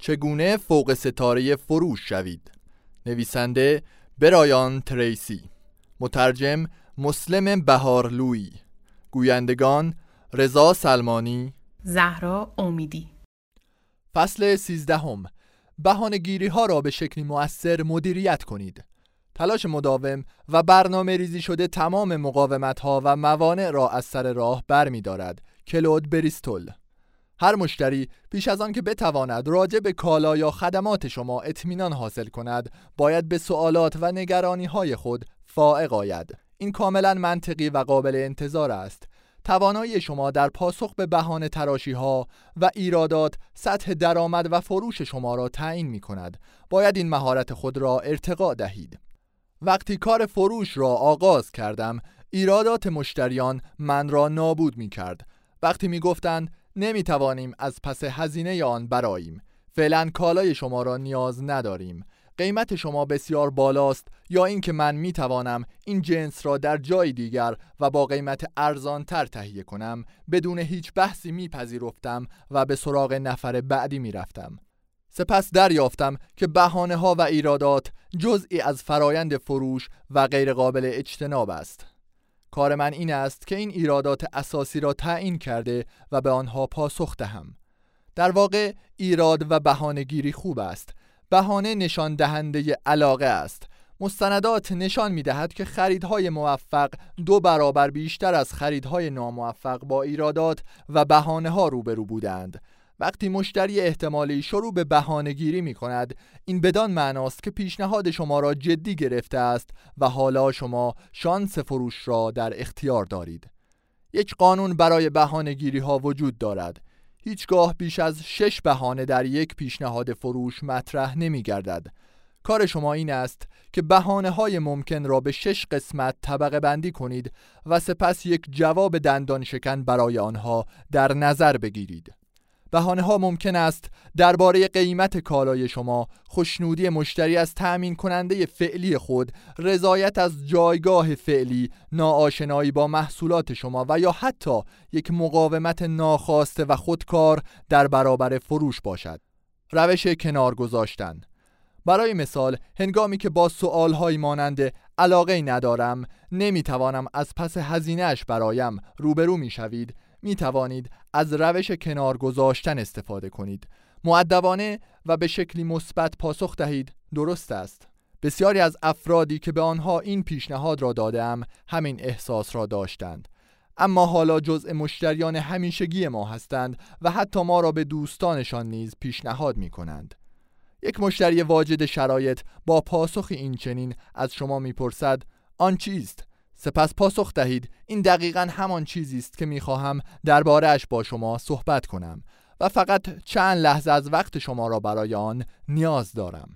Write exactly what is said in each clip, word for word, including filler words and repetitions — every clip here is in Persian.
چگونه فوق ستاره فروش شوید. نویسنده برایان تریسی، مترجم مسلم بهارلویی، گویندگان رضا سلمانی، زهرا امیدی. فصل سیزدهم. بهانه‌گیری ها را به شکلی مؤثر مدیریت کنید. تلاش مداوم و برنامه ریزی شده تمام مقاومت ها و موانع را از سر راه بر می دارد. کلود بریستول. هر مشتری پیش از آن که بتواند راجع به کالا یا خدمات شما اطمینان حاصل کند، باید به سوالات و نگرانی های خود فائق آید. این کاملا منطقی و قابل انتظار است. توانایی شما در پاسخ به بهانه تراشی ها و ایرادات سطح درآمد و فروش شما را تعیین می کند. باید این مهارت خود را ارتقا دهید. وقتی کار فروش را آغاز کردم، ایرادات مشتریان من را نابود می کرد. وقتی می گفتند نمی توانیم از پس هزینه آن برآییم، فعلا کالای شما را نیاز نداریم، قیمت شما بسیار بالاست، یا اینکه من می توانم این جنس را در جای دیگر و با قیمت ارزان تر تهیه کنم، بدون هیچ بحثی می پذیرفتم و به سراغ نفر بعدی می رفتم. سپس دریافتم که بهانه ها و ایرادات جزئی از فرایند فروش و غیر قابل اجتناب است. کار من این است که این ایرادات اساسی را تعیین کرده و به آنها پاسخ دهم. در واقع ایراد و بهانه‌گیری خوب است. بهانه نشان دهنده علاقه است. مستندات نشان می دهد که خریدهای موفق دو برابر بیشتر از خریدهای ناموفق با ایرادات و بهانه ها روبرو بودند. وقتی مشتری احتمالی شروع به بهانه‌گیری می کند، این بدان معناست که پیشنهاد شما را جدی گرفته است و حالا شما شانس فروش را در اختیار دارید. یک قانون برای بهانه‌گیری ها وجود دارد. هیچگاه بیش از شش بهانه در یک پیشنهاد فروش مطرح نمی گردد. کار شما این است که بهانه های ممکن را به شش قسمت طبقه بندی کنید و سپس یک جواب دندان شکن برای آنها در نظر بگیرید. بهانه ها ممکن است درباره قیمت کالای شما، خوشنودی مشتری از تأمین کننده فعلی خود، رضایت از جایگاه فعلی، ناآشنایی با محصولات شما و یا حتی یک مقاومت ناخواسته و خودکار در برابر فروش باشد. روش کنار گذاشتن. برای مثال، هنگامی که با سوالهایی مانند علاقه ندارم، نمیتوانم از پس هزینه‌اش برایم روبرو میشوید، می توانید از روش کنار گذاشتن استفاده کنید. مؤدبانه و به شکلی مثبت پاسخ دهید درست است. بسیاری از افرادی که به آنها این پیشنهاد را دادم همین احساس را داشتند، اما حالا جزء مشتریان همیشگی ما هستند و حتی ما را به دوستانشان نیز پیشنهاد می کنند. یک مشتری واجد شرایط با پاسخ این چنین از شما می پرسد آن چیست؟ سپس پاسخ دهید این دقیقاً همان چیزی است که می‌خواهم درباره‌اش با شما صحبت کنم و فقط چند لحظه از وقت شما را برای آن نیاز دارم.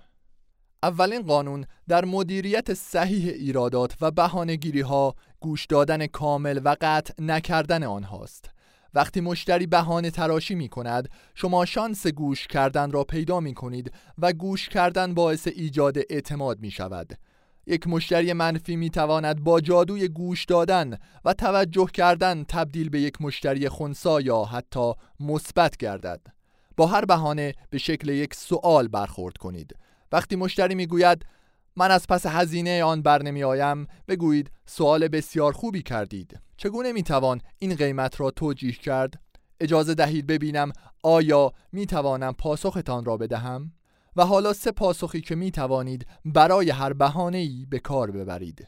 اولین قانون در مدیریت صحیح ایرادات و بهانه‌گیری‌ها گوش دادن کامل و قطع نکردن آنهاست. وقتی مشتری بهانه تراشی می‌کند، شما شانس گوش کردن را پیدا می‌کنید و گوش کردن باعث ایجاد اعتماد می‌شود. یک مشتری منفی می تواند با جادوی گوش دادن و توجه کردن تبدیل به یک مشتری خنثی یا حتی مثبت گردد. با هر بهانه به شکل یک سوال برخورد کنید. وقتی مشتری می گوید من از پس هزینه آن بر نمی آیم، بگویید سوال بسیار خوبی کردید. چگونه می توان این قیمت را توجیه کرد؟ اجازه دهید ببینم آیا می توانم پاسختان را بدهم؟ و حالا سه پاسخی که می توانید برای هر بهانه‌ای به کار ببرید.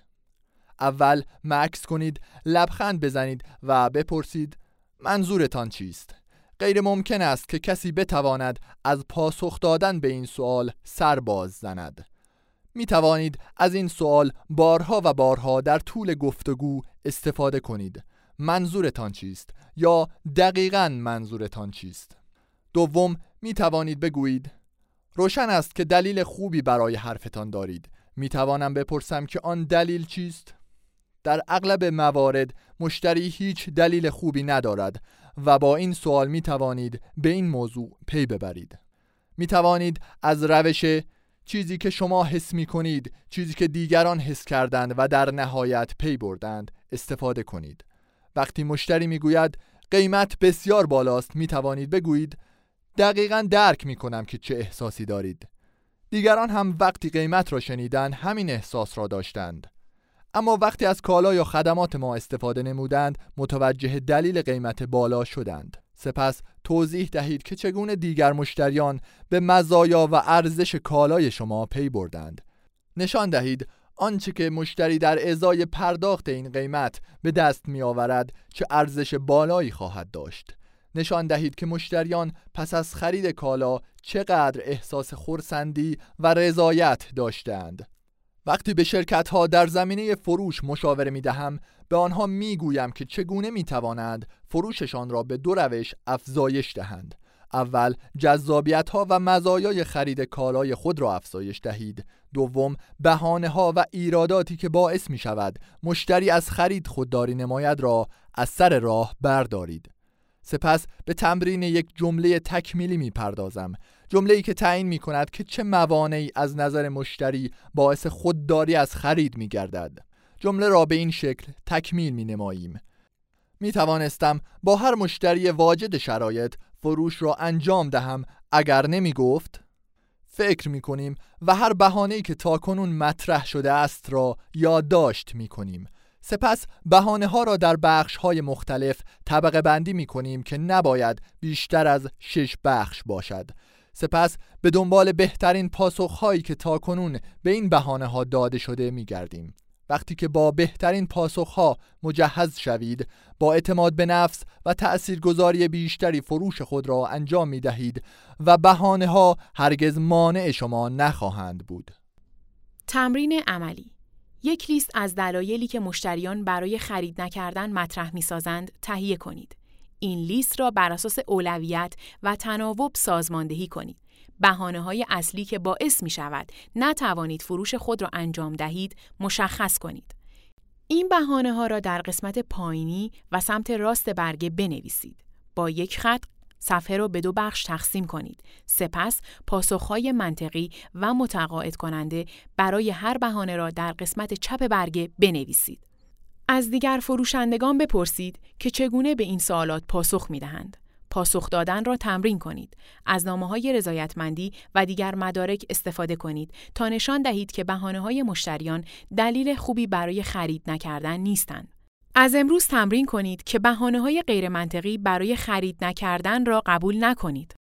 اول مکث کنید، لبخند بزنید و بپرسید منظورتان چیست؟ غیر ممکن است که کسی بتواند از پاسخ دادن به این سوال سر باز زند. می توانید از این سوال بارها و بارها در طول گفتگو استفاده کنید. منظورتان چیست؟ یا دقیقاً منظورتان چیست؟ دوم می توانید بگویید روشن است که دلیل خوبی برای حرفتان دارید. می توانم بپرسم که آن دلیل چیست؟ در اغلب موارد مشتری هیچ دلیل خوبی ندارد و با این سوال می توانید به این موضوع پی ببرید. می توانید از روش چیزی که شما حس می کنید، چیزی که دیگران حس کردند و در نهایت پی بردند استفاده کنید. وقتی مشتری می گوید قیمت بسیار بالاست، می توانید بگویید دقیقاً درک می‌کنم که چه احساسی دارید. دیگران هم وقتی قیمت را شنیدن همین احساس را داشتند. اما وقتی از کالا یا خدمات ما استفاده نمودند، متوجه دلیل قیمت بالا شدند. سپس توضیح دهید که چگونه دیگر مشتریان به مزایا و ارزش کالای شما پی بردند. نشان دهید آنچه که مشتری در ازای پرداخت این قیمت به دست می آورد چه ارزش بالایی خواهد داشت. نشان دهید که مشتریان پس از خرید کالا چقدر احساس خرسندی و رضایت داشتند. وقتی به شرکت‌ها در زمینه فروش مشاوره می‌دهم، به آنها می‌گویم که چگونه می‌توانند فروششان را به دو روش افزایش دهند. اول، جذابیت‌ها و مزایای خرید کالای خود را افزایش دهید. دوم، بهانه‌ها و ایراداتی که باعث می‌شود مشتری از خرید خودداری نماید را از سر راه بردارید. سپس به تمرین یک جمله تکمیلی می‌پردازم. جمله‌ای که تعیین می‌کند که چه موانعی از نظر مشتری باعث خودداری از خرید می‌گردد. جمله را به این شکل تکمیل می‌نماییم: می‌توانستم با هر مشتری واجد شرایط فروش را انجام دهم اگر نمی‌گفت. فکر می‌کنیم و هر بهانه‌ای که تاکنون مطرح شده است را یادداشت می‌کنیم. سپس بهانه‌ها را در بخش‌های مختلف طبقه بندی می‌کنیم که نباید بیشتر از شش بخش باشد. سپس به دنبال بهترین پاسخ‌هایی که تاکنون به این بهانه‌ها داده شده می‌گردیم. وقتی که با بهترین پاسخ‌ها مجهز شوید، با اعتماد به نفس و تأثیرگذاری بیشتری فروش خود را انجام می‌دهید و بهانه‌ها هرگز مانع شما نخواهند بود. تمرین عملی: یک لیست از دلایلی که مشتریان برای خرید نکردن مطرح می‌سازند تهیه کنید. این لیست را بر اساس اولویت و تناوب سازماندهی کنید. بهانه‌های اصلی که باعث می‌شود نتوانید فروش خود را انجام دهید مشخص کنید. این بهانه‌ها را در قسمت پایینی و سمت راست برگه بنویسید. با یک خط صفحه را به دو بخش تقسیم کنید. سپس پاسخ‌های منطقی و متقاعد کننده برای هر بهانه را در قسمت چپ برگه بنویسید. از دیگر فروشندگان بپرسید که چگونه به این سوالات پاسخ می‌دهند. پاسخ دادن را تمرین کنید. از نامه‌های رضایتمندی و دیگر مدارک استفاده کنید تا نشان دهید که بهانه‌های مشتریان دلیل خوبی برای خرید نکردن نیستند. از امروز تمرین کنید که بهانه‌های غیر منطقی برای خرید نکردن را قبول نکنید.